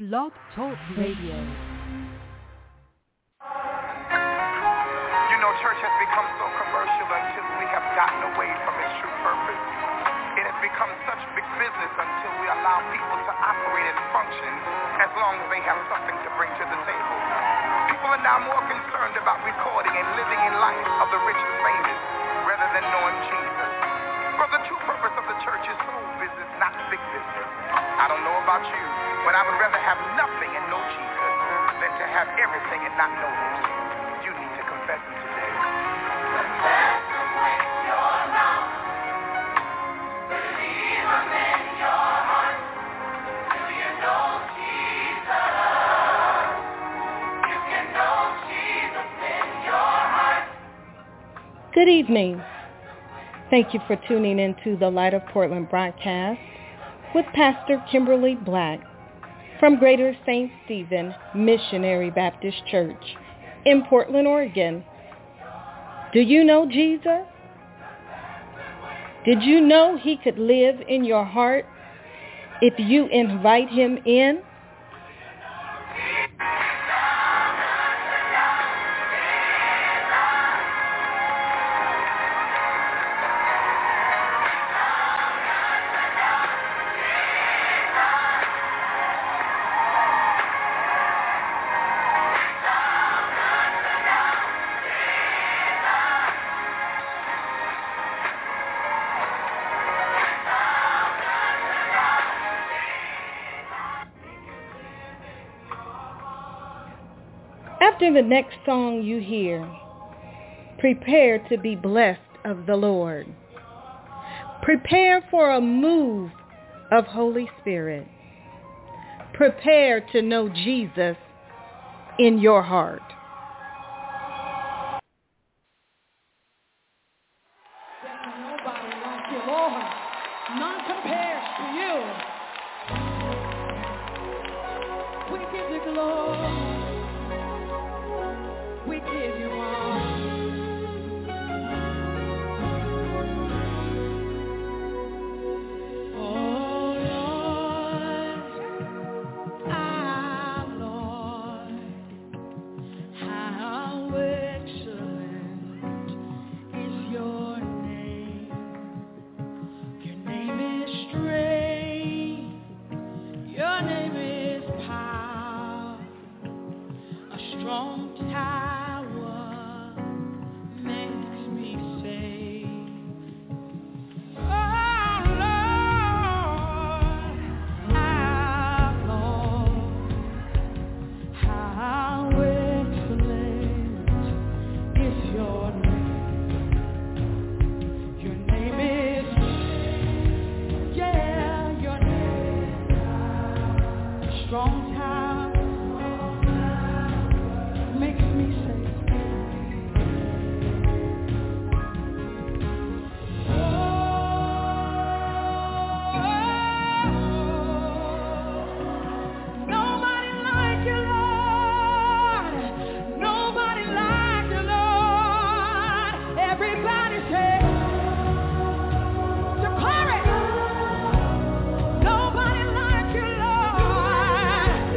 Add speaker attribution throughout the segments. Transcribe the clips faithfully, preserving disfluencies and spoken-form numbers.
Speaker 1: Blog Talk Radio.
Speaker 2: You know, church has become so commercial until we have gotten away from its true purpose. It has become such big business until we allow people to operate and function as long as they have something to bring to the table. People are now more concerned about recording and living in life of the rich and famous rather than knowing Jesus. For the true purpose of the church is soul business, not big business. I don't know about you, but I would rather have nothing and know Jesus than to have everything and not know him. You need to confess him today. Confess him with your mouth. Believe him in your heart. Do you know Jesus? You can know Jesus in your heart.
Speaker 3: Good evening. Thank you for tuning into the Light of Portland broadcast with Pastor Kimberly Black from Greater Saint Stephen Missionary Baptist Church in Portland, Oregon. Do you know Jesus? Did you know he could live in your heart if you invite him in? After the next song you hear, prepare to be blessed of the Lord. Prepare for a move of Holy Spirit. Prepare to know Jesus in your heart.
Speaker 4: There's nobody like you, Lord. None compares to you. We give you glory. We give you all. Oh Lord, our Lord, how excellent is your name. Your name is strength. Your name is power. A strong tower. Strong tower makes me safe. Nobody like you, Lord.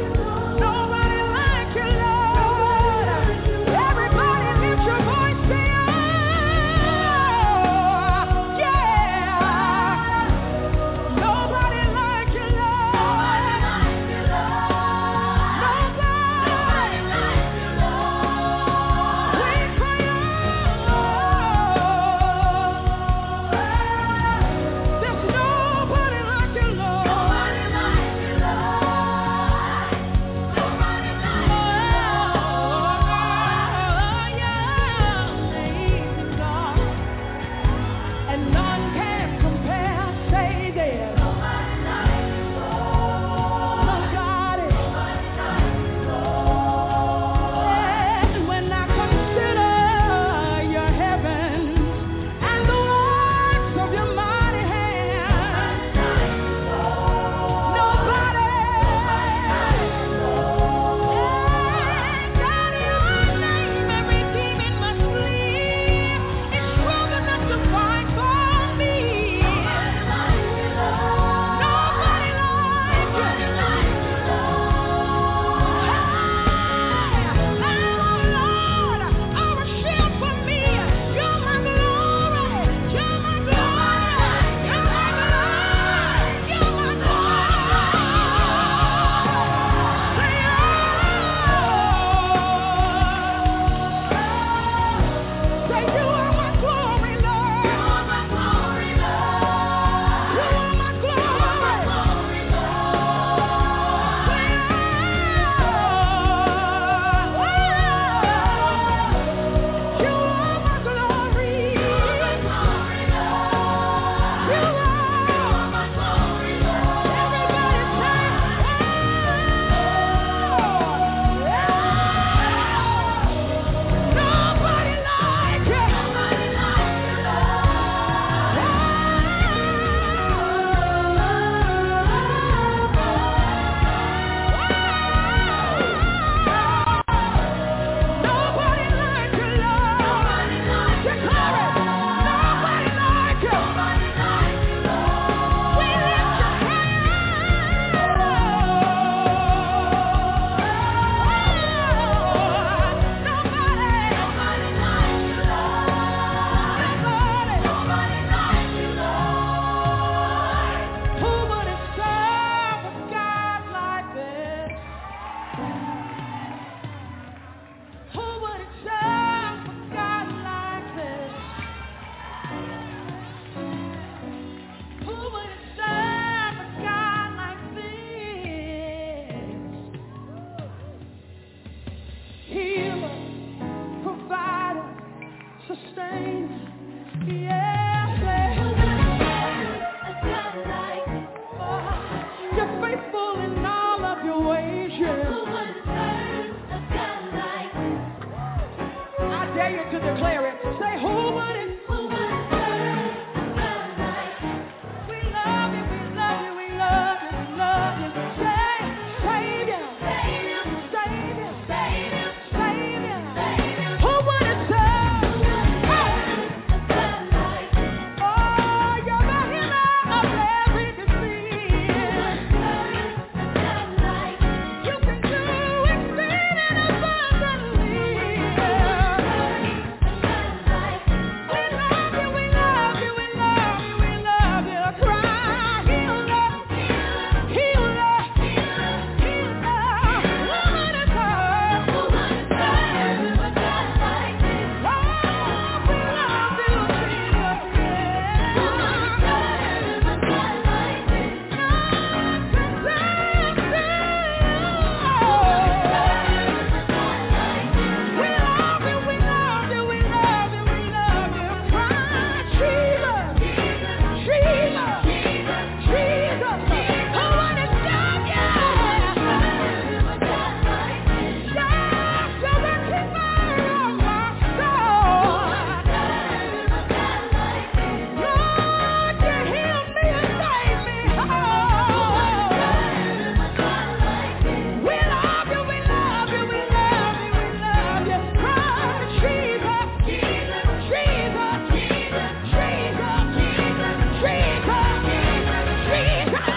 Speaker 4: praise you. Who would serve a God like this? I dare you to declare it. Say, who would it? Who would serve a God like this? We love you, we love you, we love you, we love you. Say, Savior, Savior, Savior, Savior, Savior, Savior. Who would it serve? Who would serve a God like this? Oh, you're the healer of every disease. Who would serve a God like this? You can do exceeding abundantly. Who would serve a God like this? We love you, we love you, we love you, we love you. Cry, healer, healer, healer, healer. Who would it serve? Who would serve a God like this? Oh, we love you, Jesus, yeah. Who would serve a God like this? None compares to you. Who would serve a God like this? We love you, we love you, we love you, we love you. Cry, Jesus, Jesus, Jesus, Jesus, Jesus. Who would it serve? Yeah. Serve a God like this. Yes, you're the keeper of my soul. Serve a God like this. Lord, you heal me and save me. Oh. Serve a God like this. We love you, we love you, we love you, we love you. Cry, Jesus, Jesus, Jesus, Jesus, Jesus, Jesus, Jesus, Jesus,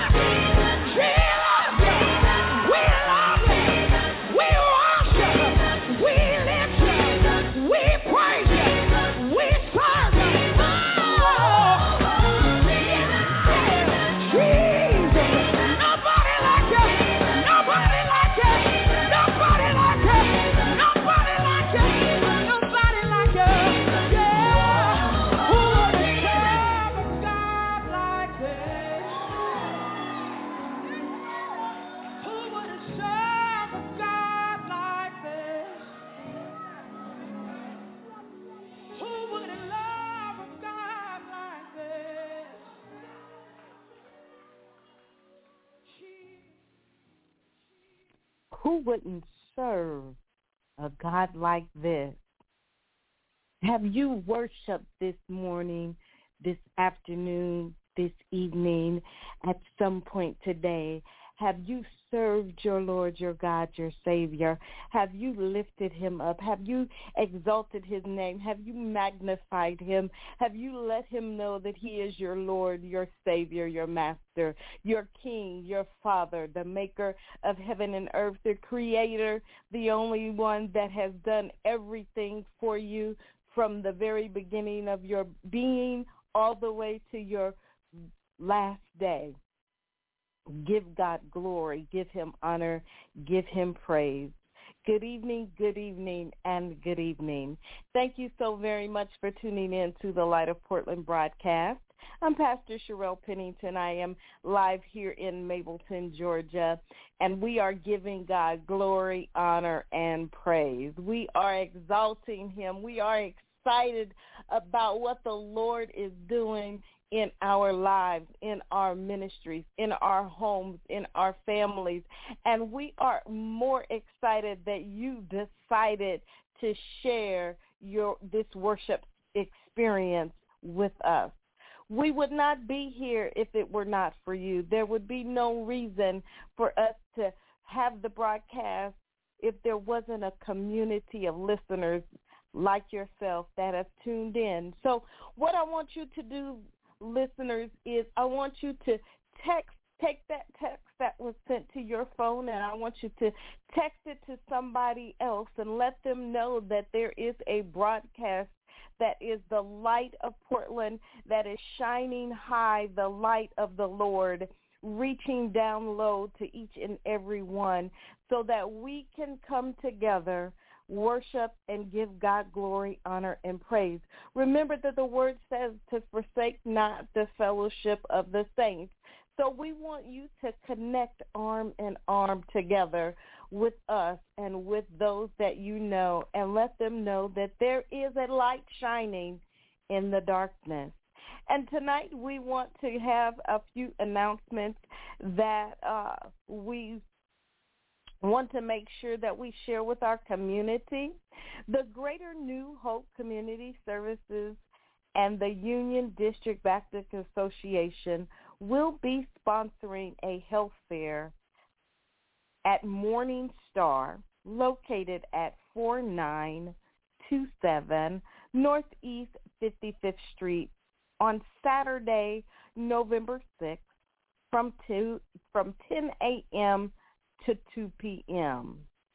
Speaker 4: Jesus. We love you, we worship you, we lift you, we praise you, we serve you. Oh, Jesus, nobody like you, nobody like you, nobody like you, nobody like you, nobody like you. Yeah, who would serve a God like this? Who would serve a God like this? Who would love a God like this?
Speaker 1: Who wouldn't serve a God like this? Have you worshiped this morning, this afternoon, this evening, at some point today? Have you served your Lord, your God, your Savior? Have you lifted him up? Have you exalted his name? Have you magnified him? Have you let him know that he is your Lord, your Savior, your Master, your King, your Father, the maker of heaven and earth, the Creator, the only one that has done everything for you from the very beginning of your being all the way to your last day? Give God glory, give him honor, give him praise. Good evening, good evening, and good evening. Thank you so very much for tuning in to the Light of Portland broadcast. I'm Pastor Sherelle Pennington. I am live here in Mableton, Georgia, and we are giving God glory, honor, and praise. We are exalting him. We are excited about what the Lord is doing in our lives, in our ministries, in our homes, in our families. And we are more excited that you decided to share your this worship experience with us. We would not be here if it were not for you. There would be no reason for us to have the broadcast if there wasn't a community of listeners like yourself that have tuned in. So what I want you to do, listeners, is I want you to text, take that text that was sent to your phone, and I want you to text it to somebody else and let them know that there is a broadcast that is the light of Portland, that is shining high, the light of the Lord, reaching down low to each and every one, so that we can come together, worship, and give God glory, honor, and praise. Remember that the word says to forsake not the fellowship of the saints. So we want you to connect arm in arm together with us and with those that you know, and let them know that there is a light shining in the darkness. And tonight we want to have a few announcements that uh, we want to make sure that we share with our community. The Greater New Hope Community Services and the Union District Baptist Association will be sponsoring a health fair at Morning Star, located at four nine two seven Northeast fifty-fifth Street on Saturday, November sixth from two from ten a.m. to two p.m.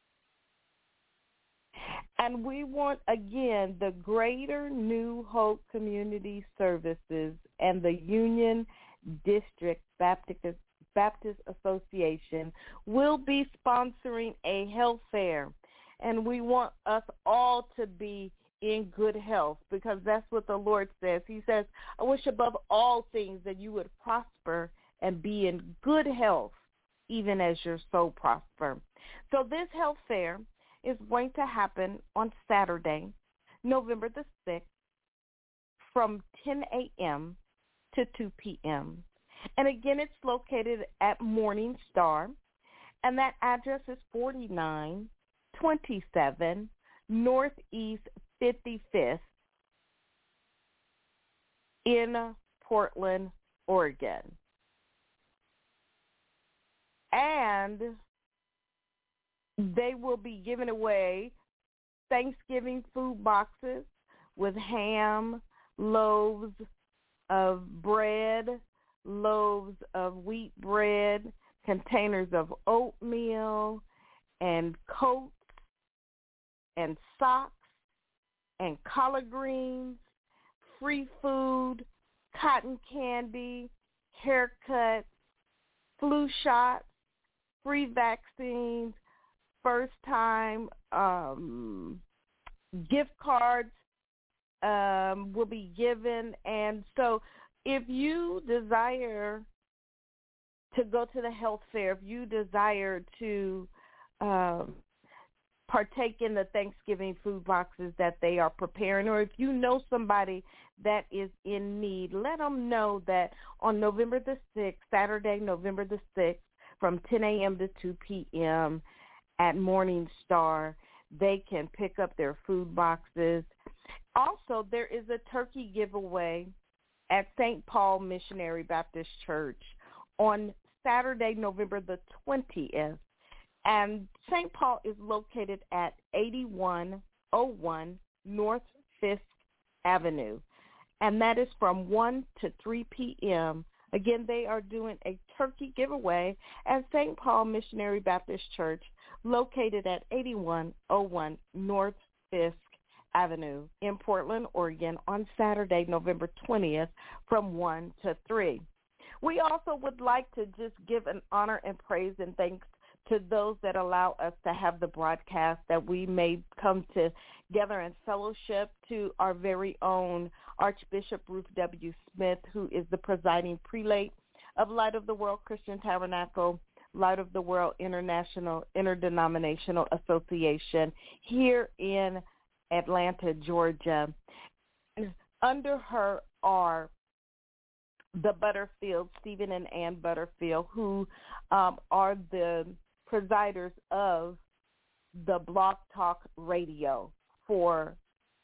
Speaker 1: And we want, again, the Greater New Hope Community Services and the Union District Baptist, Baptist Association will be sponsoring a health fair. And we want us all to be in good health, because that's what the Lord says. He says, I wish above all things that you would prosper and be in good health, even as your soul prosper. So this health fair is going to happen on Saturday, November the sixth, from ten a.m. to two p.m. And again, it's located at Morning Star, and that address is forty-nine twenty-seven Northeast fifty-fifth in Portland, Oregon. And they will be giving away Thanksgiving food boxes with ham, loaves of bread, loaves of wheat bread, containers of oatmeal, and coats, and socks, and collard greens, free food, cotton candy, haircuts, flu shots, free vaccines, first-time um, gift cards um, will be given. And so if you desire to go to the health fair, if you desire to um, partake in the Thanksgiving food boxes that they are preparing, or if you know somebody that is in need, let them know that on November the sixth, Saturday, November the sixth, from ten a.m. to two p.m., at Morning Star, they can pick up their food boxes. Also, there is a turkey giveaway at Saint Paul Missionary Baptist Church on Saturday, November the twentieth. And Saint Paul is located at eighty-one oh one North Fisk Avenue, and that is from one to three p.m. Again, they are doing a turkey giveaway at Saint Paul Missionary Baptist Church, located at eighty-one oh one North Fisk Avenue in Portland, Oregon, on Saturday, November twentieth, from one to three. We also would like to just give an honor and praise and thanks to those that allow us to have the broadcast, that we may come together in fellowship, to our very own Archbishop Ruth W. Smith, who is the presiding prelate of Light of the World Christian Tabernacle, Light of the World International Interdenominational Association here in Atlanta, Georgia. Under her are the Butterfield, Stephen and Ann Butterfield, who um, are the presiders of the Blog Talk Radio for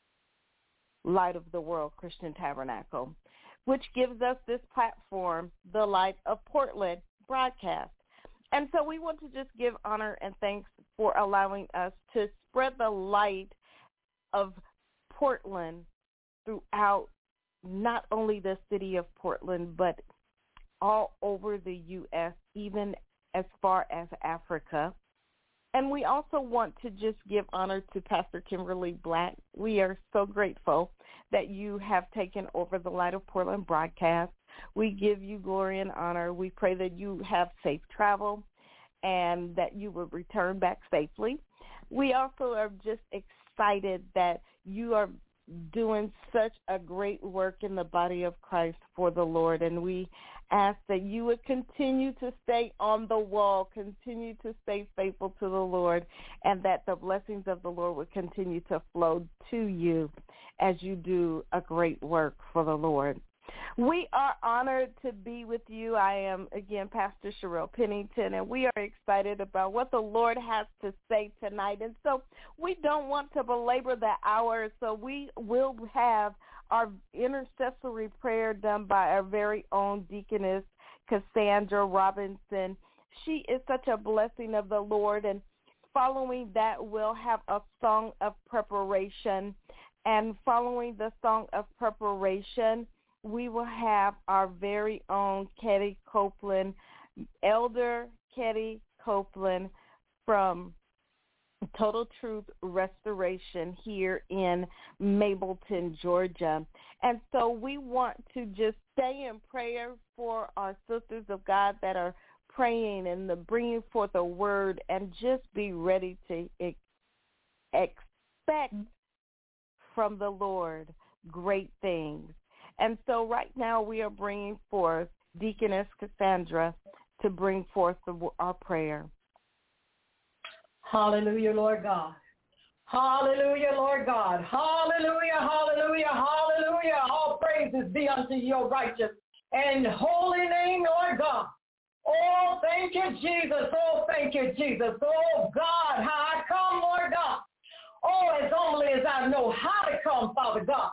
Speaker 1: Light of the World Christian Tabernacle, which gives us this platform, the Light of Portland broadcast. And so we want to just give honor and thanks for allowing us to spread the light of Portland throughout not only the city of Portland, but all over the U S, even as far as Africa. And we also want to just give honor to Pastor Kimberly Black. We are so grateful that you have taken over the Light of Portland broadcast. We give you glory and honor. We pray that you have safe travel and that you will return back safely. We also are just excited that you are doing such a great work in the body of Christ for the Lord, and we ask that you would continue to stay on the wall, continue to stay faithful to the Lord, and that the blessings of the Lord would continue to flow to you as you do a great work for the Lord. We are honored to be with you. I am, again, Pastor Sherelle Pennington, and we are excited about what the Lord has to say tonight. And so we don't want to belabor the hour, so we will have our intercessory prayer done by our very own deaconess, Cassandra Robinson. She is such a blessing of the Lord, and following that, we'll have a song of preparation. And following the song of preparation, we will have our very own Ketty Copeland, Elder Ketty Copeland from Total Truth Restoration here in Mableton, Georgia. And so we want to just stay in prayer for our sisters of God that are praying and the bringing forth a word, and just be ready to ex- expect from the Lord great things. And so right now we are bringing forth Deaconess Cassandra to bring forth the, our prayer.
Speaker 5: Hallelujah, Lord God. Hallelujah, Lord God. Hallelujah, hallelujah, hallelujah. All praises be unto your righteous and holy name, Lord God. Oh, thank you, Jesus. Oh, thank you, Jesus. Oh, God, how I come, Lord God. Oh, as only as I know how to come, Father God.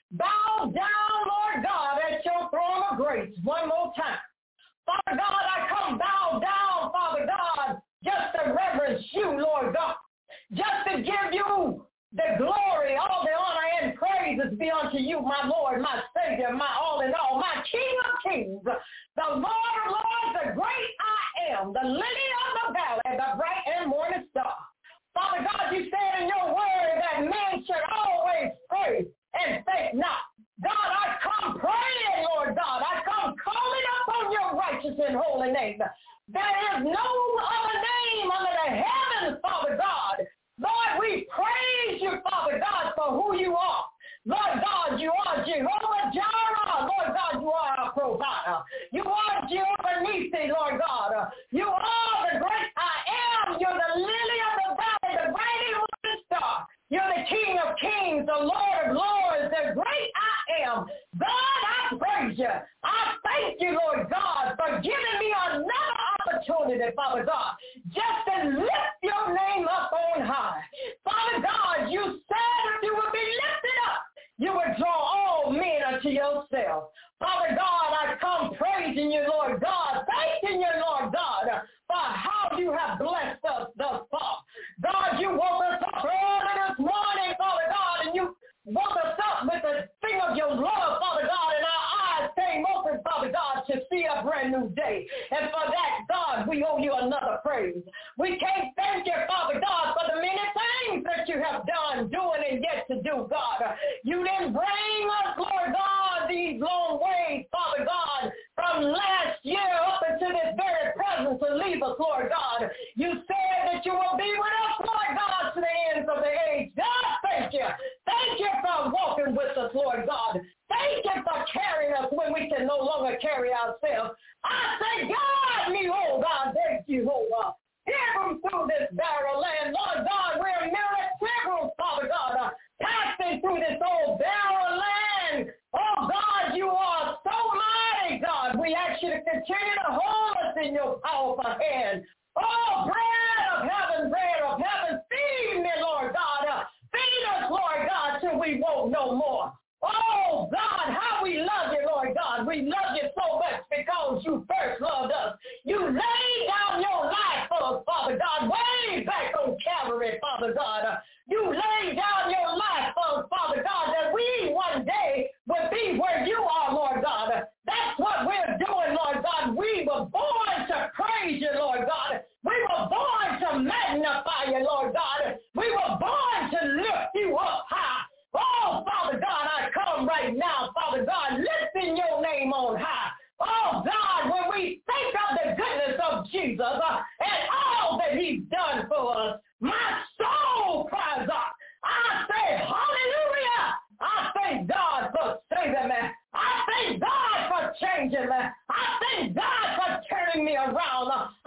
Speaker 5: Bow down, Lord God, at your throne of grace one more time. Father God, I come bow down, Father God, just to reverence you, Lord God. Just to give you the glory, all the honor and praises be unto you, my Lord, my Savior, my all in all, my King of kings, the Lord of lords, the great I am, the lily of the valley, the bright and morning star. Father God, you said in your word that men should always pray and faint not. God, I come praying, Lord God. I come calling upon your righteous and holy name. There is no other name under the heavens, Father God. Lord, we praise you, Father God, for who you are. Lord God, you are Jehovah Jireh. Lord God, you are our provider. You are Jehovah Nissi, Lord God. You are the great I am. You're the lily of the valley, the bright and morning star. You're the King of kings, the Lord of lords, the great I am. God, I praise you. I thank you, Lord God, for giving me another opportunity, Father God, just to lift your name up on high. Father God, you said if you would be lifted up, you would draw all men unto yourself. Father God, I come praising you, Lord God, thanking you, Lord God, for how you have blessed us thus far. God, you woke us up early this morning, Father God, and you woke us up with the thing of your love, Father God, and our eyes came open, Father God, to see a brand new day. And for that, God, we owe you another praise. We can't thank you, Father God, for the many things that you have done, doing, and yet to do, God. You didn't bring us, Lord God, these long ways, Father God, from last year up into this very present to leave us, Lord God. You said that you will be with us, Lord God, to the ends of the age. God, thank you. Thank you for walking with us, Lord God. Thank you for carrying us when we can no longer carry ourselves. I say, God, me, oh God, thank you, oh God. Pilgrims through this barren land, Lord God, we're merely pilgrims, Father God, uh, passing through this old barren land. Oh God, you are so mighty, God. We ask you to continue to hold us in your powerful hand. Oh, bread of heaven, bread of heaven, feed me, Lord God. Uh, feed us, Lord God, till we won't no more. Oh, God, how we love you, Lord God. We love you so much because you first loved us. You laid down your life for us, Father God, way back on Calvary, Father God. You laid down your life for us, Father God, that we one day would be where you are, Lord God. That's what we're doing, Lord God. We were born to praise you, Lord God. We were born to magnify you, Lord God. We were born to lift you up high. Oh, Father God, I come right now, Father God, lifting your name on high. Oh, God, when we think of the goodness of Jesus uh, and all that he's done for us, my soul cries out. I say, hallelujah. I thank God for saving me. I thank God for changing me. I thank God for turning me around.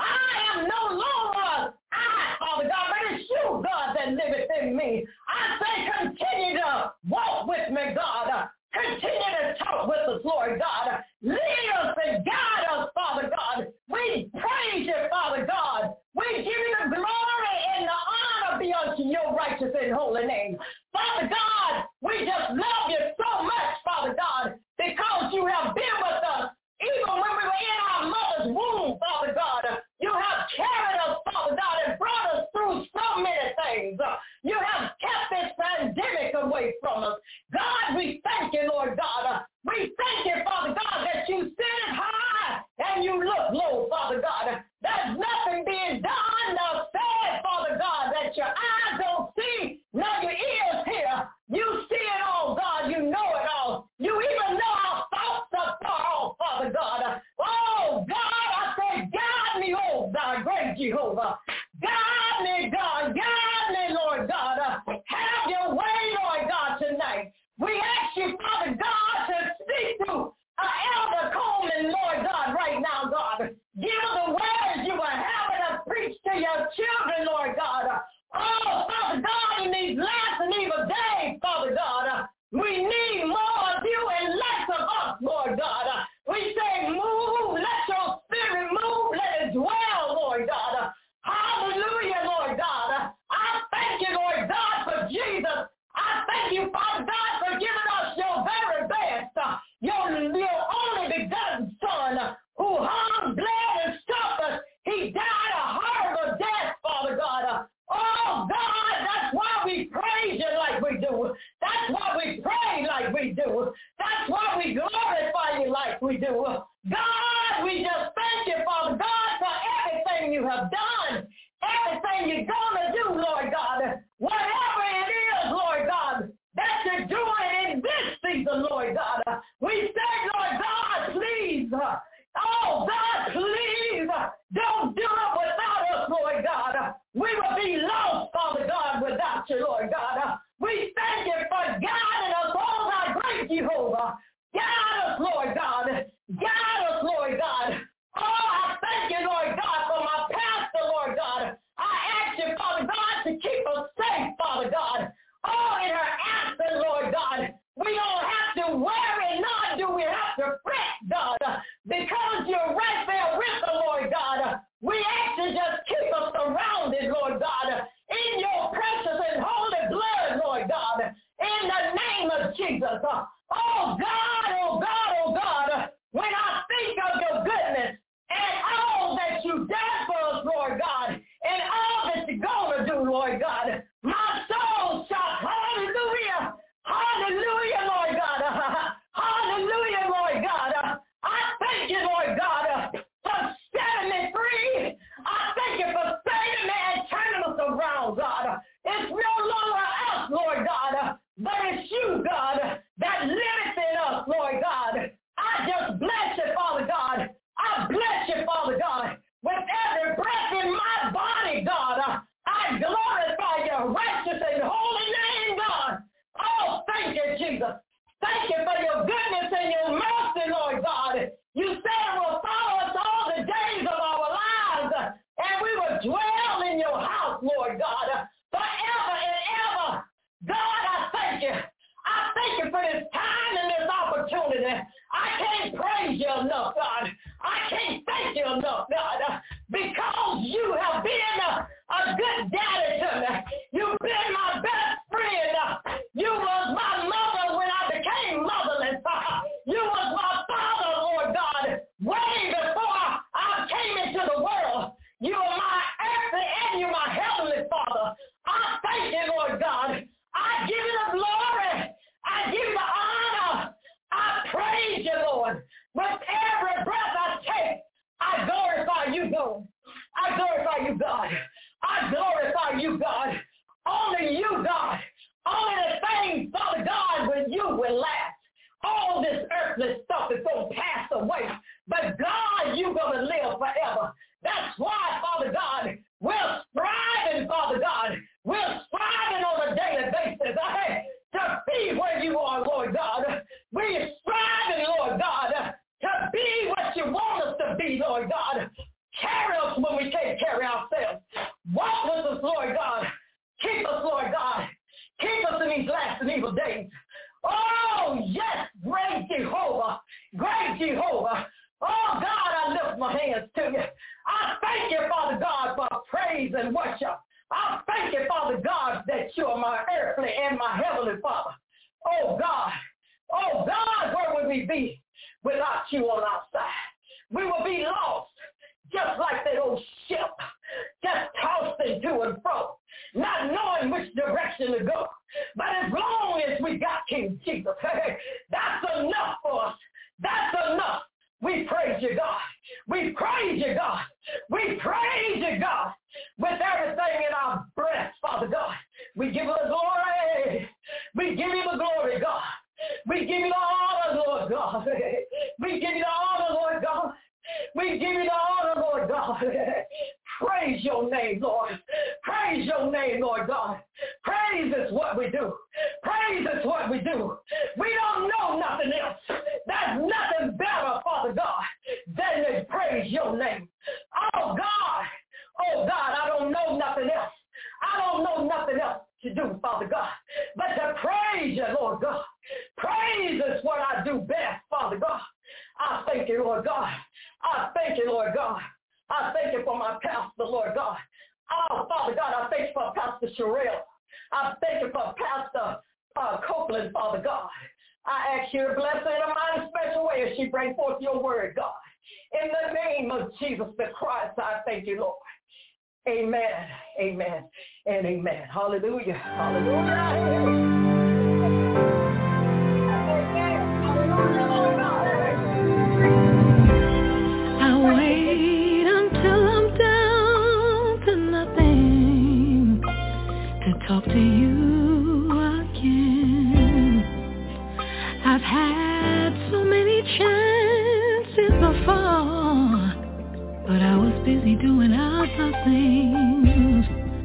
Speaker 5: I am no longer I, Father God, but it's you, God, that liveth in me. I say continue to walk with me, God. Continue to talk with us, Lord God. and holy name. Father God, we just love you so much, Father God, because you have been with us. Even when we were in our mother's womb, Father God, you have carried us, Father God, and brought us through so many things. You have kept this pandemic away from us. God, we thank you, Lord God. We thank you, Father God, that you sit high and you look low, Father God. There's nothing being done nor said, Father God, that your eyes don't see, nor your ears hear. You see it all, God. You know it all. You even know our thoughts are far off, Father God. Oh, God, I say, guide me, oh, God, great Jehovah. Guide me, God. Guide me, Lord God. Have your way, Lord God, tonight. We ask you, Father God, to speak to uh, Elder Coleman, Lord God, right now, God. Give her the words you were having to preach to your children, Lord God. Oh, Father God, in these last and evil days, Father God, we need more of you and less of us, Lord God. We say, move, let your spirit move, let it dwell, Lord God. Hallelujah, Lord God. I thank you, Lord God, for Jesus. I thank you, Father God, for giving us your very best, uh, your, your only begotten Son, who hung, bled, and suffered. He died a horrible death, Father God. Uh, oh, God, that's why we praise you like we do. That's why we pray like we do. That's why we glorify you like we do. God, we just thank you, Father God, for everything you have done, everything you're going to do, Lord God. Whatever it is, Lord God, that you're doing in this season, Lord God. We say, Lord God, please, oh, God, please, don't do it without us, Lord God. We will be lost, Father God, without you, Lord God. We thank you for guiding us, oh, my great Jehovah. Guide us, Lord God. Guide us, Lord God. Oh, I thank you, Lord God, for my pastor, Lord God. I ask you, Father God, to keep us safe, Father God. Oh, in her absence, Lord God. We don't have to worry, nor do we have to fret, God, because you're right there with us, Lord God. We ask you just keep us surrounded, Lord God, in your precious and holy blood, Lord God, in the name of Jesus. Oh, God, oh, God, oh, God, when I think of your goodness and all that you done for us, Lord God, and all that you're going to do, Lord God, my soul shouts, hallelujah, hallelujah, Lord God, hallelujah, Lord God. I thank you, Lord God, for setting me free. I thank you for saving me and turning us around, God. It's no longer us, Lord God, but it's you, God, that lives in us, Lord God. I just bless you, Father God. I bless you, Father God. With every breath in my body, God, I glorify your righteous and holy name, God. Oh, thank you, Jesus. Thank you for your goodness and your mercy, Lord God. You said it will follow us all the days of our lives, and we will dwell in your house, Lord God, forever and ever. God, I thank you. I thank you for this time and this opportunity. I can't praise you enough, God. I can't thank you enough, God, because you have been a, a good daddy to me. You've been my best friend. You was my mother when I became motherless. You was my father, Lord God, way before I came into the world. You are my earthly and you're my heavenly Father. I thank you, Lord God. I give you the glory. I give you the honor. I praise you, Lord. With every breath I take, I glorify you, God. I glorify you, God. I glorify you, God. Only you, God. Only the things, Father God, with you will last. All this earthly stuff is going to pass away. But God, you're going to live forever. That's why, Father God, we're striving, Father God. We're striving on a daily basis. Hey, to be where you are, Lord God. We're striving, Lord God, to be what you want us to be, Lord God. Carry us when we can't carry ourselves. Walk with us, Lord God. Keep us, Lord God. Keep us in these last and evil days. Oh, yes, great Jehovah. Great Jehovah. Oh, God, I lift my hands to you. I thank you, Father God, for praise and worship. I thank you, Father God, that are my earthly and my heavenly Father. Oh, God. Oh, God, where would we be without you on our side? We will be lost, just like that old ship, just tossing to and fro, not knowing which direction to go. But as long as we got King Jesus, that's enough for us. That's enough. We praise you, God. We praise you, God. We praise you, God. With everything in our breath, Father God, we give you the glory. We give you the glory, God. We give you the honor, Lord God. We give you the honor, Lord God. We give you the honor, Lord God. Praise your name, Lord. Praise your name, Lord God. Praise is what we do. Praise is what we do. We don't know nothing else. There's nothing better, Father God, than to praise your name. Oh, God. Oh, God, I don't know nothing else. I don't know nothing else to do, Father God, but to praise you, Lord God. Praise is what I do best, Father God. I thank you, Lord God. I thank you, Lord God. I thank you for my pastor, Lord God. Oh, Father God, I thank you for Pastor Sherelle. I thank you for Pastor uh, Copeland, Father God. I ask you to bless her in a mighty special way as she brings forth your word, God. In the name of Jesus the Christ, I thank you, Lord. Amen, amen, and amen. Hallelujah, hallelujah.
Speaker 4: Talk to you again. I've had so many chances before, but I was busy doing other things,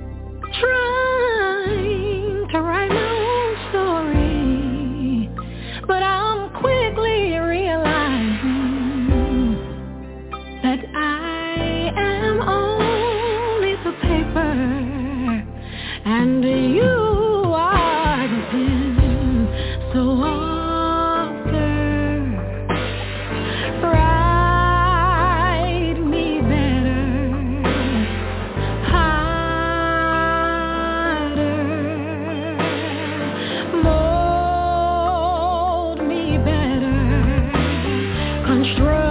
Speaker 4: trying to write my own story. But I'm quickly realizing that I am only the paper, and you are the pen. So author, write me better, harder, mold me better, construct.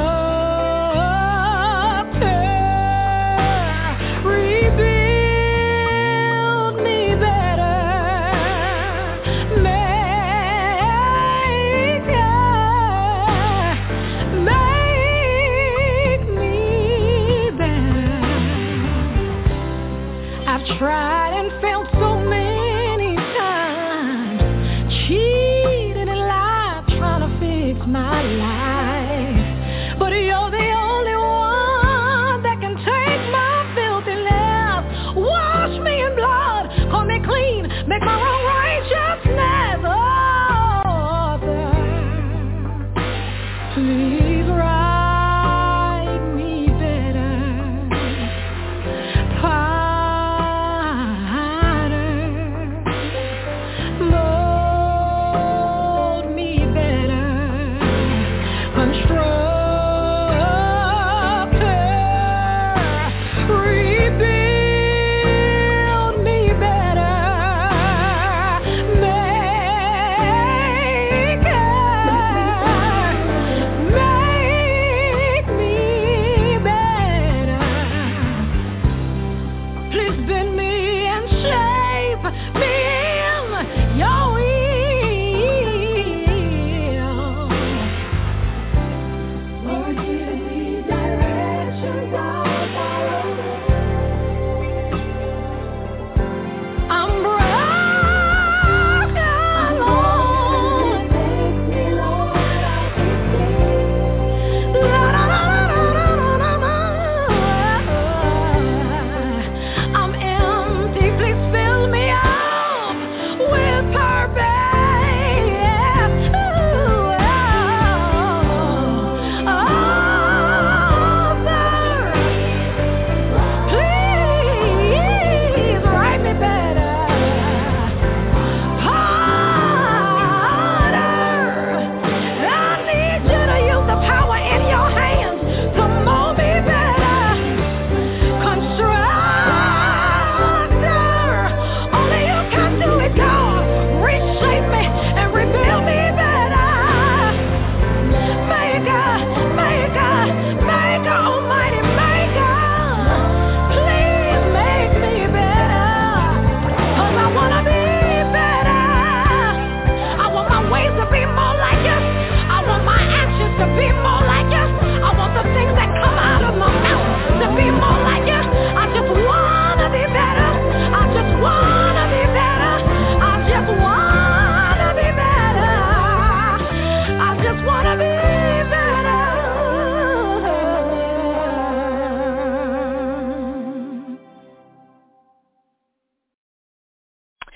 Speaker 4: Tried and failed so many times, cheated and lied, trying to fix my life. But you're the only one that can take my filthiness, wash me in blood, call me clean, make my wrong righteousness. Oh, please write me better. Rebuild me better.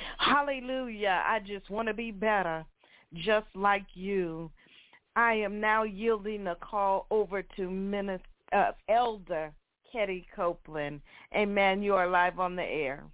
Speaker 1: Hallelujah. I just want to be better, just like you. I am now yielding the call over to Minister, uh, Elder Ketty Copeland. Amen. You are live on the air.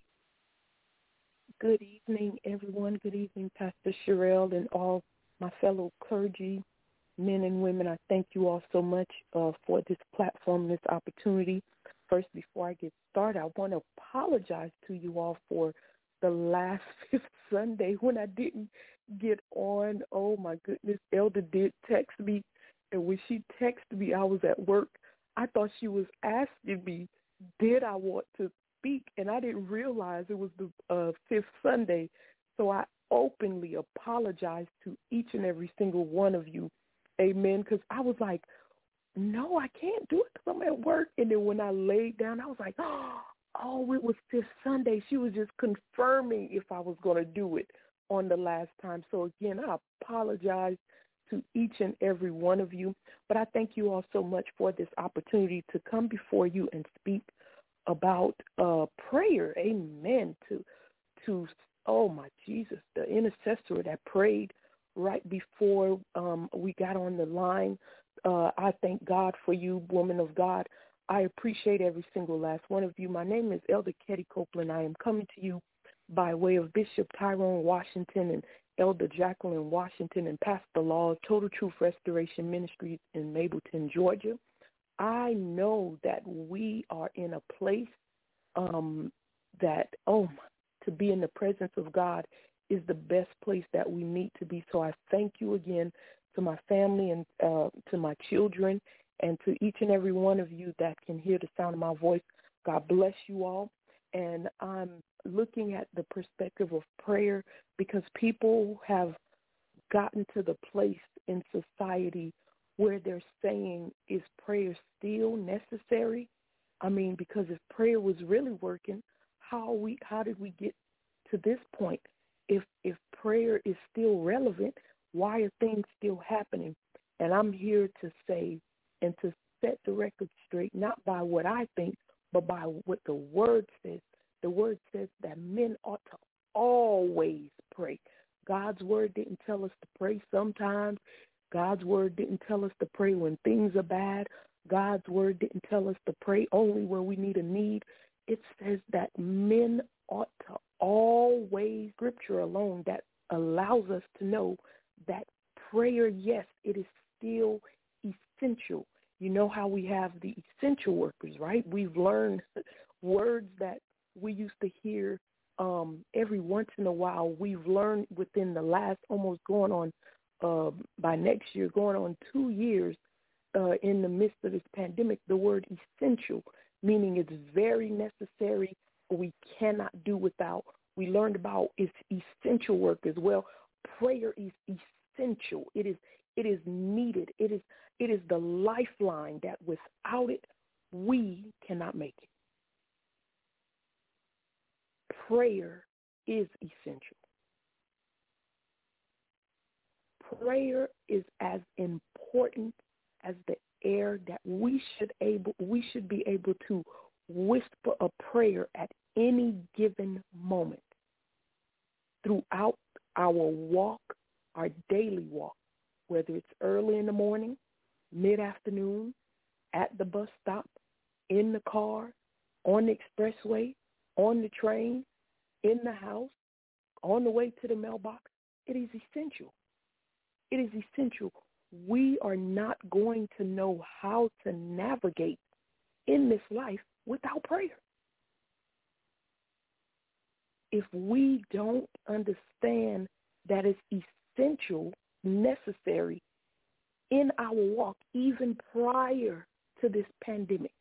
Speaker 6: Good evening, everyone. Good evening, Pastor Sherelle and all my fellow clergy, men and women. I thank you all so much uh, for this platform, this opportunity. First, before I get started, I want to apologize to you all for the last fifth Sunday when I didn't get on. Oh, my goodness. Elder did text me, and when she texted me, I was at work. I thought she was asking me, did I want to speak? And I didn't realize it was the uh, fifth Sunday. So I openly apologize to each and every single one of you. Amen. Because I was like, no, I can't do it because I'm at work. And then when I laid down, I was like, oh, it was fifth Sunday. She was just confirming if I was going to do it on the last time. So, again, I apologize to each and every one of you. But I thank you all so much for this opportunity to come before you and speak about uh, prayer. Amen. To, to oh, my Jesus, the intercessor that prayed right before um, we got on the line. Uh, I thank God for you, woman of God. I appreciate every single last one of you. My name is Elder Ketty Copeland. I am coming to you by way of Bishop Tyrone Washington and Elder Jacqueline Washington and Pastor Law, Total Truth Restoration Ministries in Mableton, Georgia. I know that we are in a place um, that, oh, to be in the presence of God is the best place that we need to be. So I thank you again to my family and uh, to my children and to each and every one of you that can hear the sound of my voice. God bless you all. And I'm looking at the perspective of prayer because people have gotten to the place in society where they're saying, is prayer still necessary? I mean, because if prayer was really working, how we how did we get to this point? If if prayer is still relevant, why are things still happening? And I'm here to say and to set the record straight, not by what I think, but by what the Word says. The Word says that men ought to always pray. God's Word didn't tell us to pray sometimes. God's Word didn't tell us to pray when things are bad. God's Word didn't tell us to pray only when we need a need. It says that men ought to always, Scripture alone, that allows us to know that prayer, yes, it is still essential. You know how we have the essential workers, right? We've learned words that we used to hear um, every once in a while. We've learned within the last almost going on, uh, by next year, going on two years uh, in the midst of this pandemic, the word essential, meaning it's very necessary, we cannot do without. We learned about its essential work as well. Prayer is essential. It is it is needed. It is it is the lifeline that without it we cannot make it. Prayer is essential. Prayer is as important as the air that we should able we should be able to whisper a prayer at any given moment throughout our walk, our daily walk, whether it's early in the morning, mid-afternoon, at the bus stop, in the car, on the expressway, on the train, in the house, on the way to the mailbox. It is essential. It is essential. We are not going to know how to navigate in this life without prayer. If we don't understand that it's essential, necessary in our walk, even prior to this pandemic,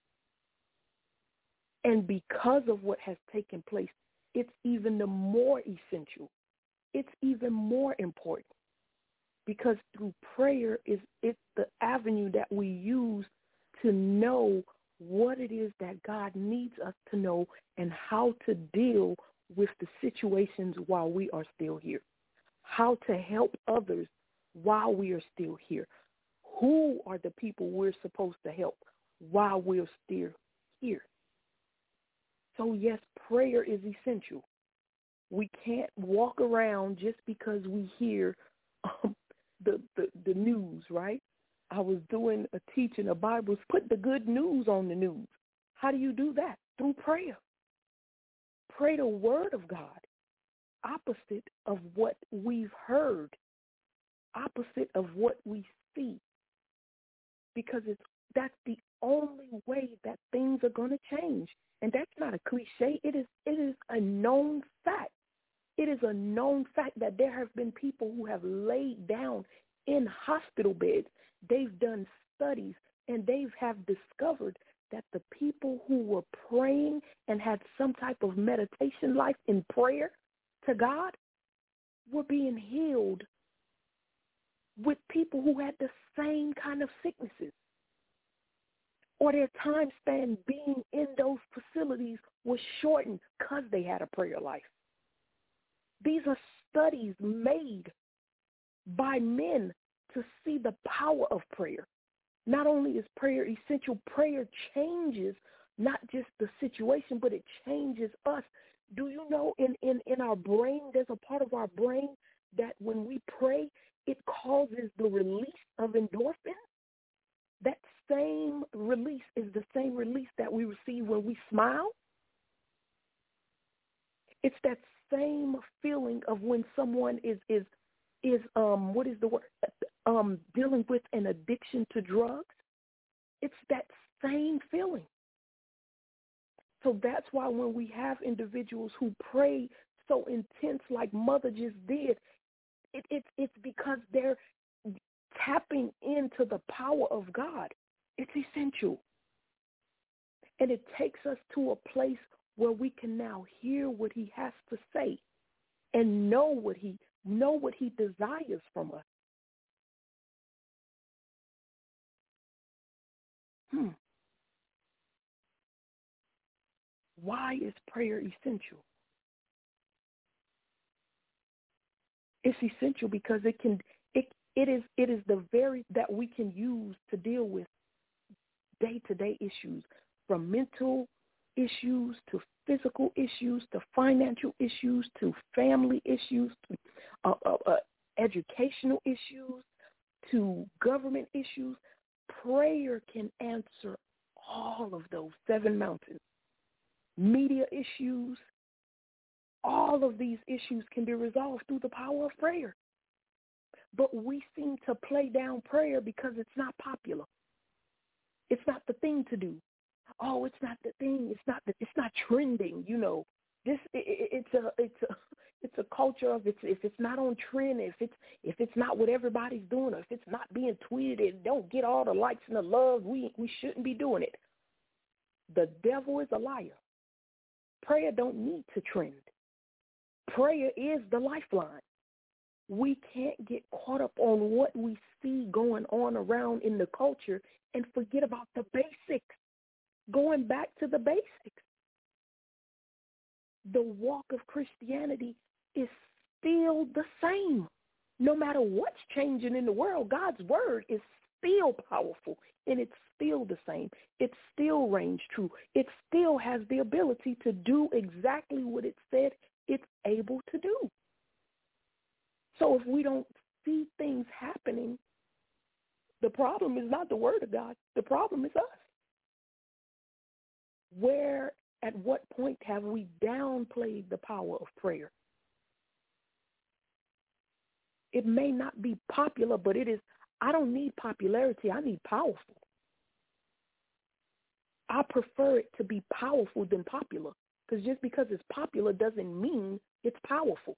Speaker 6: and because of what has taken place, it's even the more essential. It's even more important because through prayer is it's the avenue that we use to know what it is that God needs us to know and how to deal with the situations while we are still here, how to help others while we are still here, who are the people we're supposed to help while we're still here. So, yes, prayer is essential. We can't walk around just because we hear um, the, the, the news, right? I was doing a teaching, a Bible, put the good news on the news. How do you do that? Through prayer. Pray the word of God, opposite of what we've heard, opposite of what we see, because it's that's the only way that things are going to change. And that's not a cliche. It is it is a known fact. It is a known fact that there have been people who have laid down in hospital beds. They've done studies, and they have discovered that the people who were praying and had some type of meditation life in prayer to God were being healed with people who had the same kind of sicknesses, or their time span being in those facilities was shortened because they had a prayer life. These are studies made by men to see the power of prayer. Not only is prayer essential, prayer changes not just the situation, but it changes us. Do you know in, in, in our brain, there's a part of our brain that when we pray, it causes the release of endorphins? That same release is the same release that we receive when we smile. It's that same feeling of when someone is is is um what is the word um dealing with an addiction to drugs. It's that same feeling. So that's why when we have individuals who pray so intense like Mother just did, it, it, it's because they're tapping into the power of God. It's essential. And it takes us to a place where we can now hear what he has to say and know what he know what he desires from us. Hmm. Why is prayer essential? It's essential because it can it it is it is the very that we can use to deal with day-to-day issues, from mental issues to physical issues to financial issues to family issues to uh, uh, uh, educational issues to government issues. Prayer can answer all of those seven mountains. Media issues, all of these issues can be resolved through the power of prayer. But we seem to play down prayer because it's not popular. It's not the thing to do. Oh, it's not the thing. It's not the, it's not trending. You know, this it, it's a it's a it's a culture of it's if it's not on trend, if it's if it's not what everybody's doing, or if it's not being tweeted, it don't get all the likes and the love. We we shouldn't be doing it. The devil is a liar. Prayer don't need to trend. Prayer is the lifeline. We can't get caught up on what we see going on around in the culture and forget about the basics. Going back to the basics. The walk of Christianity is still the same. No matter what's changing in the world, God's word is still powerful, and it's still the same. It still reigns true. It still has the ability to do exactly what it said it's able to do. So if we don't see things happening, the problem is not the word of God. The problem is us. Where, at what point have we downplayed the power of prayer? It may not be popular, but it is, I don't need popularity. I need powerful. I prefer it to be powerful than popular, because just because it's popular doesn't mean it's powerful.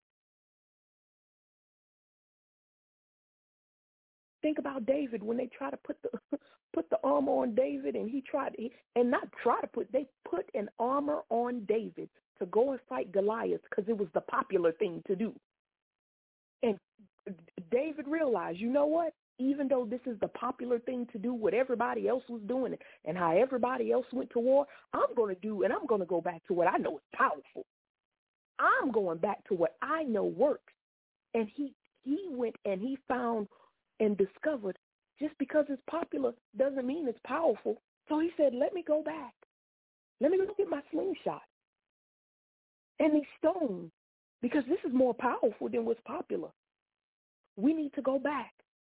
Speaker 6: Think about David when they try to put the put the armor on David, and he tried he, and not try to put they put an armor on David to go and fight Goliath because it was the popular thing to do. And David realized, you know what? Even though this is the popular thing to do, what everybody else was doing and how everybody else went to war, I'm going to do, and I'm going to go back to what I know is powerful. I'm going back to what I know works. And he he went and he found and discovered just because it's popular doesn't mean it's powerful. So he said, let me go back. Let me go get my slingshot. and these stones, because this is more powerful than what's popular. We need to go back.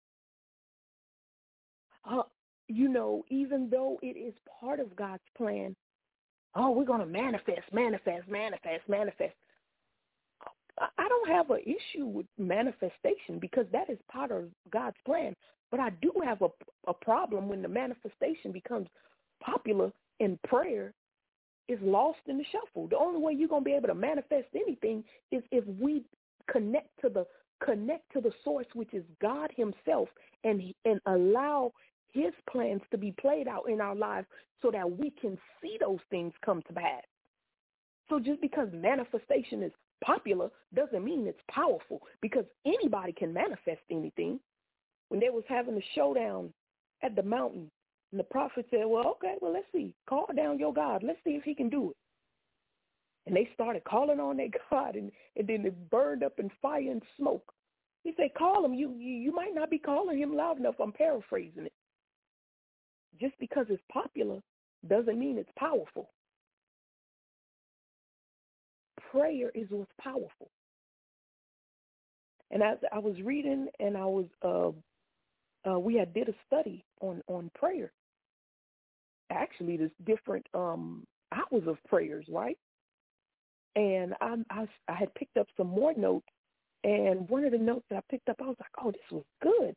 Speaker 6: Uh, you know, even though it is part of God's plan, oh, we're going to manifest, manifest, manifest, manifest. I don't have an issue with manifestation because that is part of God's plan. But I do have a, a problem when the manifestation becomes popular and prayer is lost in the shuffle. The only way you're going to be able to manifest anything is if we connect to the connect to the source, which is God himself, and and allow his plans to be played out in our lives so that we can see those things come to pass. So just because manifestation is popular doesn't mean it's powerful, because anybody can manifest anything. When they was having a showdown at the mountain, and the prophet said, well, okay, well, let's see. Call down your God. Let's see if he can do it. And they started calling on their God, and, and then it burned up in fire and smoke. He said, call him. You, you, you might not be calling him loud enough. I'm paraphrasing it. Just because it's popular doesn't mean it's powerful. Prayer is what's powerful. And as I was reading, and I was, uh, uh, we had did a study on, on prayer. Actually, there's different um, hours of prayers, right? And I, I, I had picked up some more notes, and one of the notes that I picked up, I was like, oh, this was good.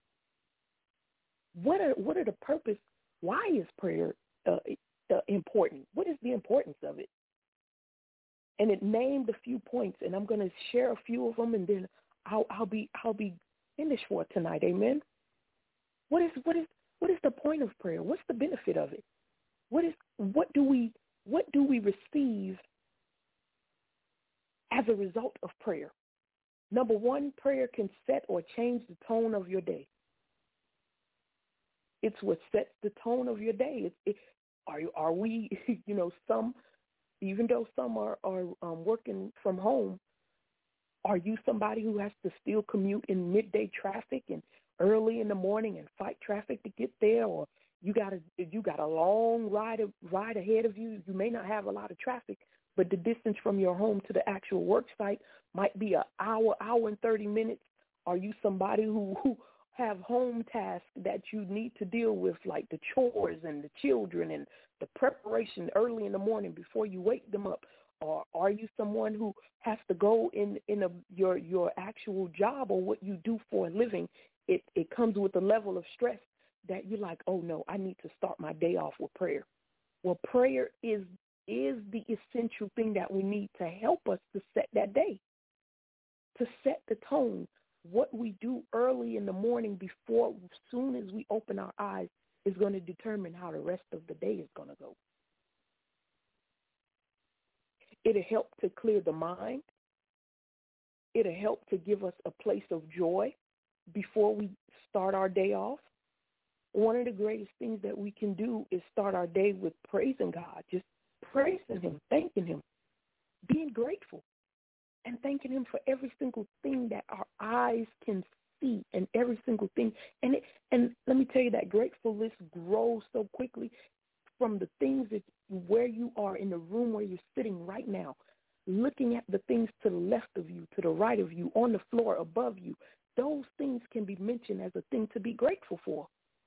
Speaker 6: What are what are the purpose? Why is prayer uh, uh, important? What is the importance of it? And it named a few points, and I'm going to share a few of them, and then I'll, I'll be I'll be finished for tonight. Amen. What is what is what is the point of prayer? What's the benefit of it? What is what do we what do we receive as a result of prayer? Number one, prayer can set or change the tone of your day. It's what sets the tone of your day. It, it, are are we, you know, some, even though some are, are um, working from home, are you somebody who has to still commute in midday traffic and early in the morning and fight traffic to get there? Or you got a, you got a long ride, ride ahead of you. You may not have a lot of traffic, but the distance from your home to the actual work site might be an hour, hour and thirty minutes. Are you somebody who, who have home tasks that you need to deal with, like the chores and the children and the preparation early in the morning before you wake them up? Or are you someone who has to go in, in a, your your actual job or what you do for a living? It, it comes with a level of stress that you're like, oh, no, I need to start my day off with prayer. Well, prayer is is the essential thing that we need to help us to set that day, to set the tone. What we do early in the morning before, as soon as we open our eyes, is going to determine how the rest of the day is going to go. It'll help to clear the mind. It'll help to give us a place of joy before we start our day off. One of the greatest things that we can do is start our day with praising God, just praising him, thanking him, being grateful, and thanking him for every single thing that our eyes can see and every single thing. And it, and let me tell you, that gratefulness grows so quickly from the things that where you are in the room where you're sitting right now, looking at the things to the left of you, to the right of you, on the floor above you. Those things can be mentioned as a thing to be grateful for.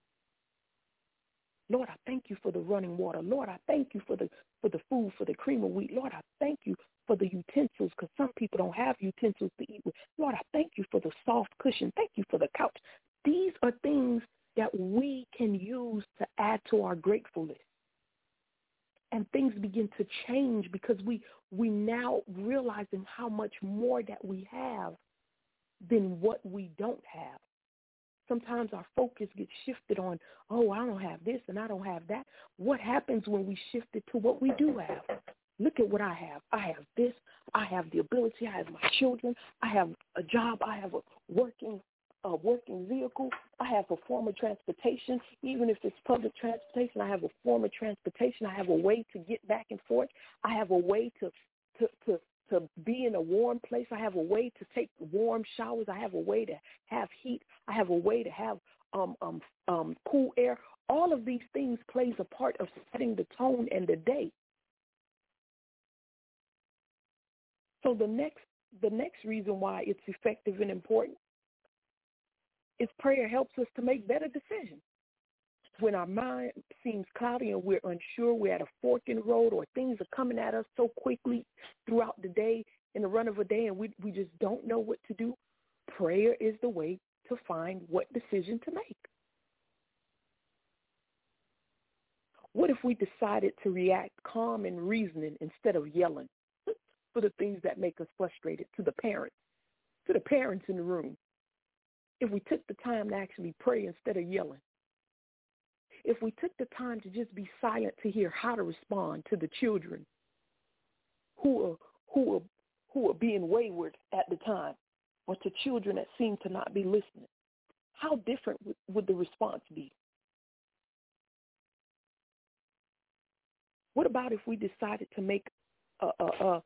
Speaker 6: Lord, I thank you for the running water. Lord, I thank you for the for the food, for the cream of wheat. Lord, I thank you for the utensils, because some people don't have utensils to eat with. Lord, I thank you for the soft cushion. Thank you for the couch. These are things that we can use to add to our gratefulness. And things begin to change because we we now realizing how much more that we have than what we don't have. Sometimes our focus gets shifted on, oh, I don't have this and I don't have that. What happens when we shift it to what we do have? Look at what I have. I have this. I have the ability. I have my children. I have a job. I have a working a working vehicle. I have a form of transportation. Even if it's public transportation, I have a form of transportation. I have a way to get back and forth. I have a way to to to to be in a warm place. I have a way to take warm showers. I have a way to have heat. I have a way to have um, um, um, cool air. All of these things plays a part of setting the tone and the day. So the next the next reason why it's effective and important is prayer helps us to make better decisions. When our mind seems cloudy and we're unsure, we're at a fork in the road, or things are coming at us so quickly throughout the day, in the run of a day, and we, we just don't know what to do, prayer is the way to find what decision to make. What if we decided to react calm and reasoning instead of yelling for the things that make us frustrated to the parents, to the parents in the room? If we took the time to actually pray instead of yelling. If we took the time to just be silent to hear how to respond to the children who are, who are, who are being wayward at the time, or to children that seem to not be listening, how different would, would the response be? What about if we decided to make a, a, a,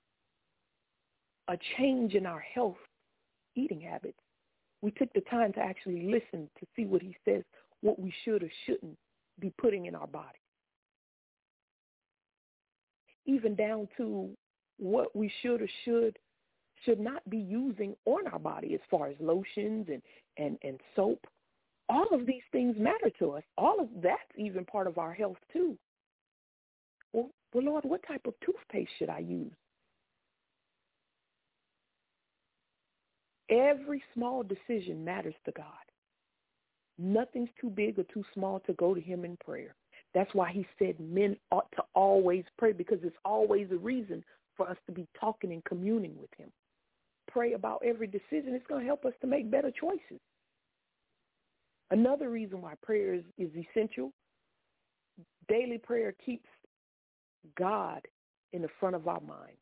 Speaker 6: a change in our health eating habits? We took the time to actually listen to see what he says, what we should or shouldn't be putting in our body. Even down to what we should or should should not be using on our body as far as lotions and, and, and soap. All of these things matter to us. All of that's even part of our health too. Well, well, Lord, what type of toothpaste should I use? Every small decision matters to God. Nothing's too big or too small to go to him in prayer. That's why he said men ought to always pray, because it's always a reason for us to be talking and communing with him. Pray about every decision. It's going to help us to make better choices. Another reason why prayer is, is essential, daily prayer keeps God in the front of our mind.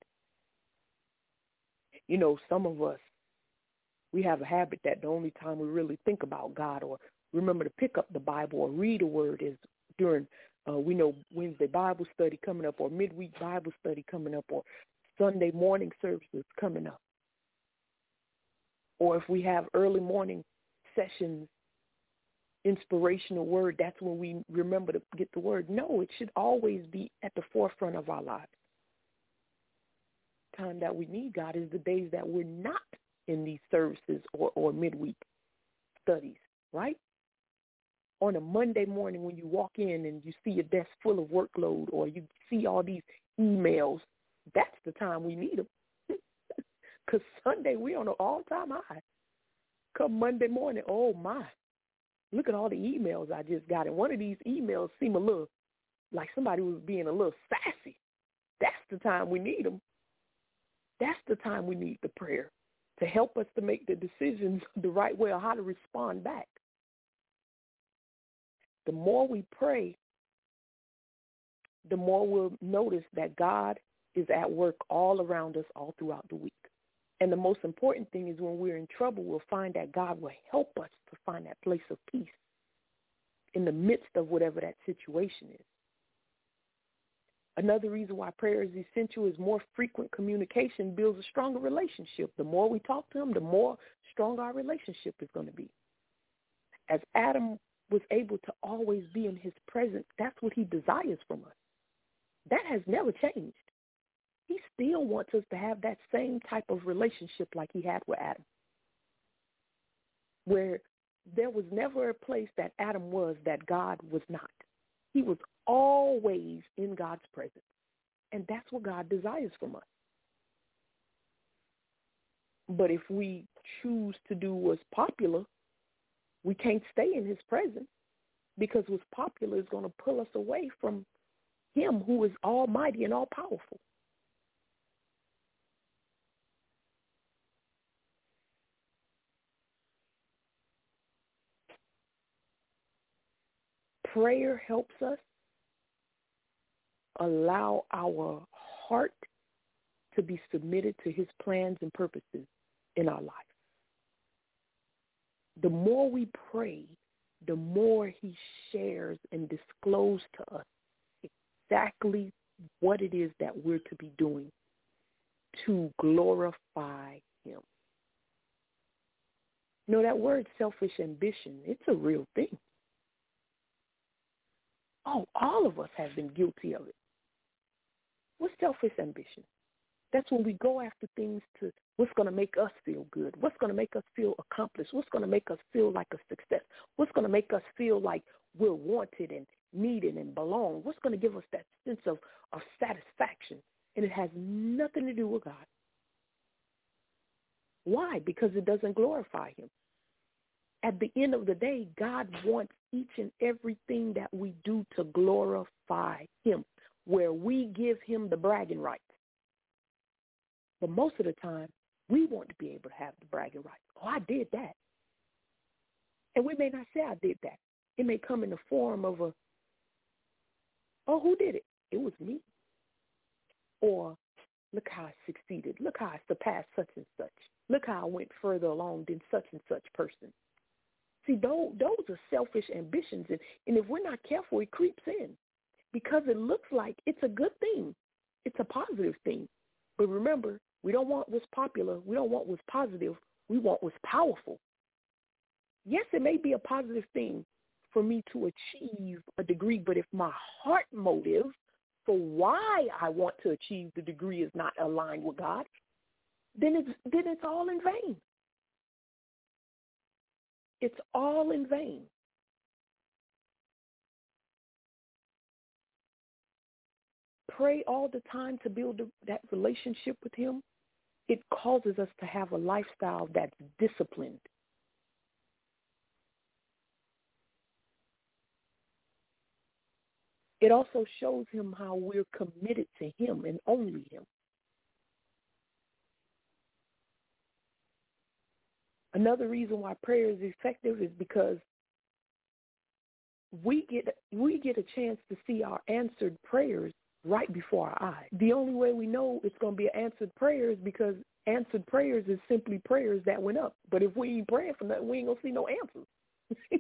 Speaker 6: You know, some of us, we have a habit that the only time we really think about God or remember to pick up the Bible or read a word is during, uh, we know, Wednesday Bible study coming up, or midweek Bible study coming up, or Sunday morning services coming up. Or if we have early morning sessions, inspirational word, that's when we remember to get the word. No, it should always be at the forefront of our lives. Time that we need God is the days that we're not in these services or, or midweek studies, right? On a Monday morning when you walk in and you see your desk full of workload, or you see all these emails, that's the time we need them. Because Sunday we're on an all-time high. Come Monday morning, oh my, look at all the emails I just got. And one of these emails seemed a little like somebody was being a little sassy. That's the time we need them. That's the time we need the prayer to help us to make the decisions the right way, or how to respond back. The more we pray, the more we'll notice that God is at work all around us all throughout the week. And the most important thing is when we're in trouble, we'll find that God will help us to find that place of peace in the midst of whatever that situation is. Another reason why prayer is essential is more frequent communication builds a stronger relationship. The more we talk to him, the more strong our relationship is going to be. As Adam was able to always be in his presence, that's what he desires from us. That has never changed. He still wants us to have that same type of relationship like he had with Adam, where there was never a place that Adam was that God was not. He was always in God's presence, and that's what God desires from us. But if we choose to do what's popular, we can't stay in his presence, because what's popular is going to pull us away from him who is almighty and all-powerful. Prayer helps us allow our heart to be submitted to his plans and purposes in our life. The more we pray, the more he shares and discloses to us exactly what it is that we're to be doing to glorify him. You know, that word selfish ambition, it's a real thing. Oh, all of us have been guilty of it. What's selfish ambition? That's when we go after things to what's going to make us feel good, what's going to make us feel accomplished, what's going to make us feel like a success, what's going to make us feel like we're wanted and needed and belong, what's going to give us that sense of, of satisfaction. And it has nothing to do with God. Why? Because it doesn't glorify him. At the end of the day, God wants each and everything that we do to glorify him, where we give him the bragging rights. But most of the time, we want to be able to have the bragging rights. Oh, I did that. And we may not say I did that. It may come in the form of a, oh, who did it? It was me. Or, look how I succeeded. Look how I surpassed such and such. Look how I went further along than such and such person. See, those, those are selfish ambitions. And, and if we're not careful, it creeps in because it looks like it's a good thing. It's a positive thing. But remember, we don't want what's popular. We don't want what's positive. We want what's powerful. Yes, it may be a positive thing for me to achieve a degree, but if my heart motive for why I want to achieve the degree is not aligned with God, then it's then it's all in vain. It's all in vain. Pray all the time to build that relationship with him. It causes us to have a lifestyle that's disciplined. It also shows him how we're committed to him and only him. Another reason why prayer is effective is because we get we get a chance to see our answered prayers right before our eyes. The only way we know it's going to be an answered prayer is because answered prayers is simply prayers that went up. But if we ain't praying for nothing, we ain't going to see no answers.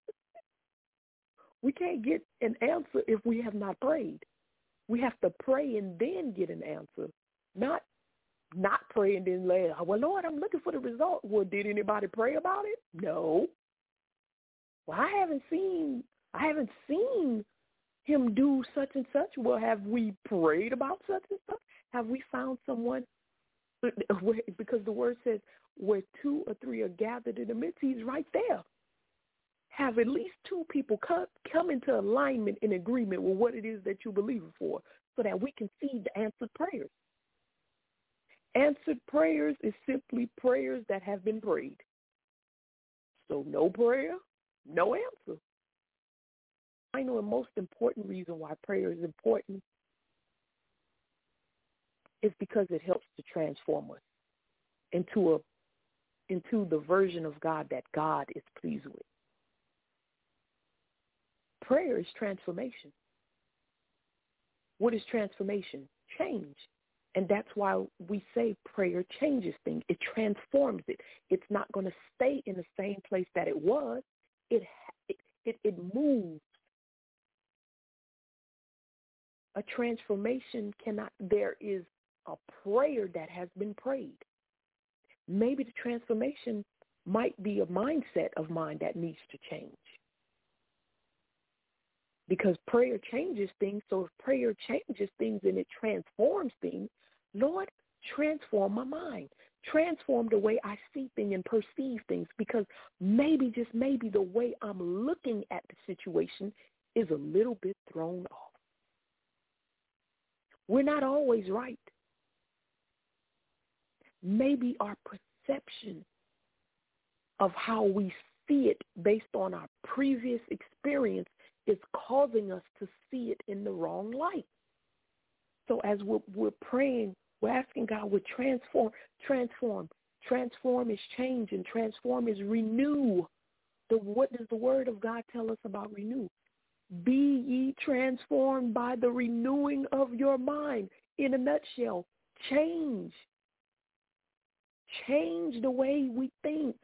Speaker 6: We can't get an answer if we have not prayed. We have to pray and then get an answer, not not pray and then lay, well, Lord, I'm looking for the result. Well, did anybody pray about it? No. Well, I haven't seen, I haven't seen him do such and such. Well, have we prayed about such and such? Have we found someone? Because the word says where two or three are gathered in the midst, he's right there. Have at least two people come, come into alignment and agreement with what it is that you believe for so that we can see the answered prayers. Answered prayers is simply prayers that have been prayed. So no prayer, no answer. I know the most important reason why prayer is important is because it helps to transform us into a into the version of God that God is pleased with. Prayer is transformation. What is transformation? Change. And that's why we say prayer changes things. It transforms it. It's not going to stay in the same place that it was. It it it, it moves. A transformation cannot, there is a prayer that has been prayed. Maybe the transformation might be a mindset of mine that needs to change. Because prayer changes things, so if prayer changes things and it transforms things, Lord, transform my mind. Transform the way I see things and perceive things, because maybe, just maybe, the way I'm looking at the situation is a little bit thrown off. We're not always right. Maybe our perception of how we see it based on our previous experience is causing us to see it in the wrong light. So as we're, we're praying, we're asking God, would transform, transform. Transform is change, and transform is renew. The, what does the word of God tell us about renew? Be ye transformed by the renewing of your mind. In a nutshell, change. Change the way we think.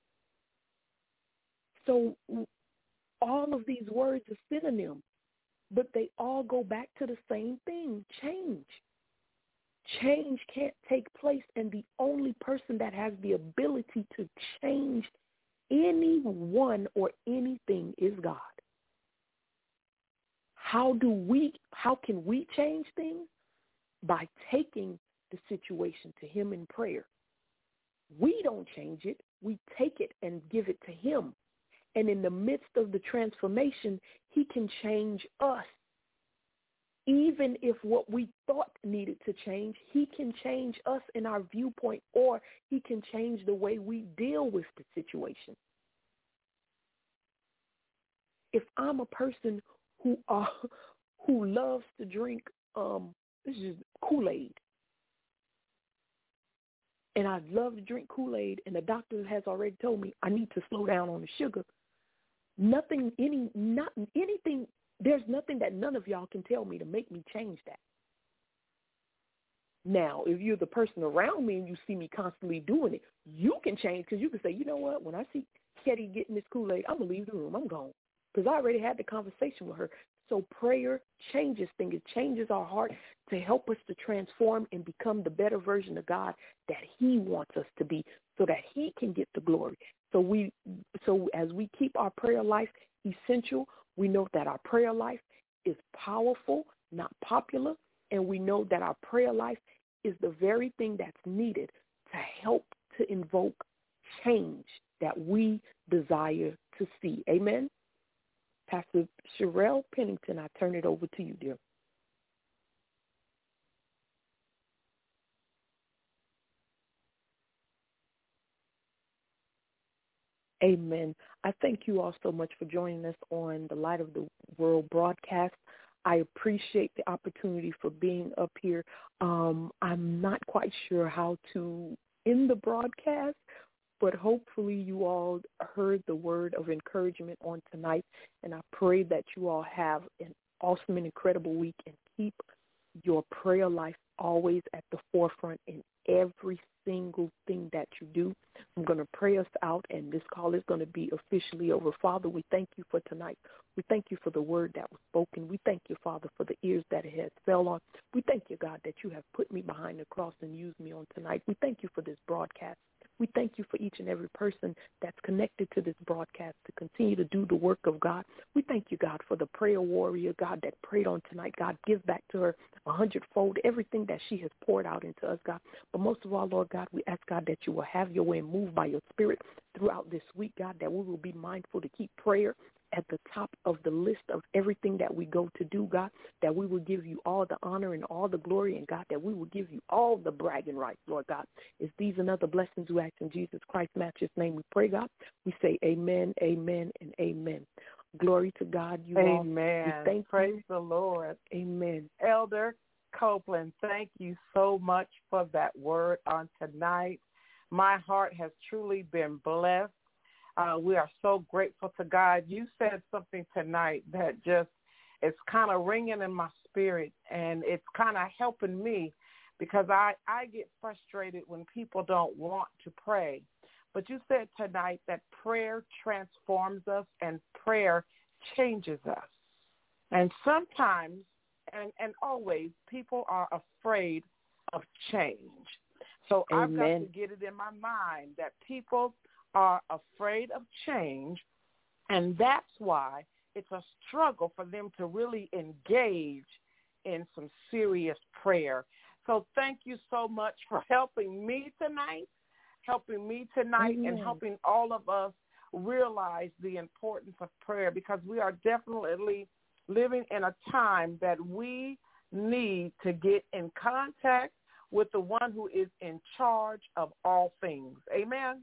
Speaker 6: So all of these words are synonyms, but they all go back to the same thing, change. Change can't take place, and the only person that has the ability to change anyone or anything is God. How do we, how can we change things? By taking the the situation to him in prayer. We don't change it. We take it and give it to him. And in the midst of the transformation, he can change us. Even if what we thought needed to change, he can change us in our viewpoint, or he can change the way we deal with the situation. If I'm a person who uh, who loves to drink um, this is Kool-Aid, and I love to drink Kool-Aid, and the doctor has already told me I need to slow down on the sugar, nothing, any, not anything. There's nothing that none of y'all can tell me to make me change that. Now, if you're the person around me and you see me constantly doing it, you can change, because you can say, you know what, when I see Ketty getting this Kool-Aid, I'm going to leave the room. I'm gone, because I already had the conversation with her. So prayer changes things. It changes our heart to help us to transform and become the better version of God that he wants us to be, so that he can get the glory. So we, so as we keep our prayer life essential, we know that our prayer life is powerful, not popular, and we know that our prayer life is the very thing that's needed to help to invoke change that we desire to see. Amen? Pastor Sherelle Pennington, I turn it over to you, dear. Amen. I thank you all so much for joining us on the Light of the World broadcast. I appreciate the opportunity for being up here. Um, I'm not quite sure how to end the broadcast, but hopefully you all heard the word of encouragement on tonight, and I pray that you all have an awesome and incredible week, and keep your prayer life always at the forefront in every single thing that you do. I'm going to pray us out, and this call is going to be officially over. Father, we thank you for tonight. We thank you for the word that was spoken. We thank you, Father, for the ears that it has fell on. We thank you, God, that you have put me behind the cross and used me on tonight. We thank you for this broadcast. We thank you for each and every person that's connected to this broadcast to continue to do the work of God. We thank you, God, for the prayer warrior, God, that prayed on tonight. God, give back to her a hundredfold everything that she has poured out into us, God. But most of all, Lord God, we ask, God, that you will have your way and move by your spirit throughout this week, God, that we will be mindful to keep prayer at the top of the list of everything that we go to do, God, that we will give you all the honor and all the glory, and God, that we will give you all the bragging rights, Lord God. It's these and other blessings we ask in Jesus Christ's matchless name we pray, God. We say amen, amen, and amen. Glory to God. You
Speaker 7: amen.
Speaker 6: all. Amen. Thank
Speaker 7: Praise
Speaker 6: you.
Speaker 7: the Lord.
Speaker 6: Amen.
Speaker 7: Elder Copeland, thank you so much for that word on tonight. My heart has truly been blessed. Uh, we are so grateful to God. You said something tonight that just is kind of ringing in my spirit, and it's kind of helping me, because I, I get frustrated when people don't want to pray. But you said tonight that prayer transforms us and prayer changes us. And sometimes and, and always people are afraid of change. So
Speaker 6: Amen.
Speaker 7: I've got to get it in my mind that people are afraid of change, and that's why it's a struggle for them to really engage in some serious prayer. So thank you so much for helping me tonight, helping me tonight,
Speaker 6: Amen.
Speaker 7: and helping all of us realize the importance of prayer, because we are definitely living in a time that we need to get in contact with the one who is in charge of all things. Amen?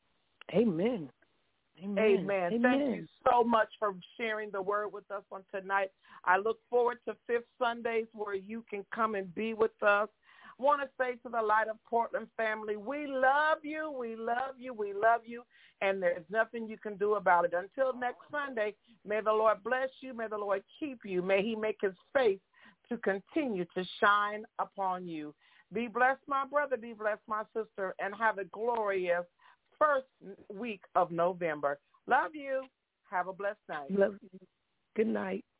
Speaker 6: Amen. Amen.
Speaker 7: Amen.
Speaker 6: Amen.
Speaker 7: Thank you so much for sharing the word with us on tonight. I look forward to Fifth Sundays where you can come and be with us. I want to say to the Light of Portland family, we love you, we love you, we love you, and there's nothing you can do about it. Until next Sunday, may the Lord bless you, may the Lord keep you, may he make his face to continue to shine upon you. Be blessed, my brother, be blessed, my sister, and have a glorious first week of November. Love you. Have a blessed night.
Speaker 6: Love you. Good night.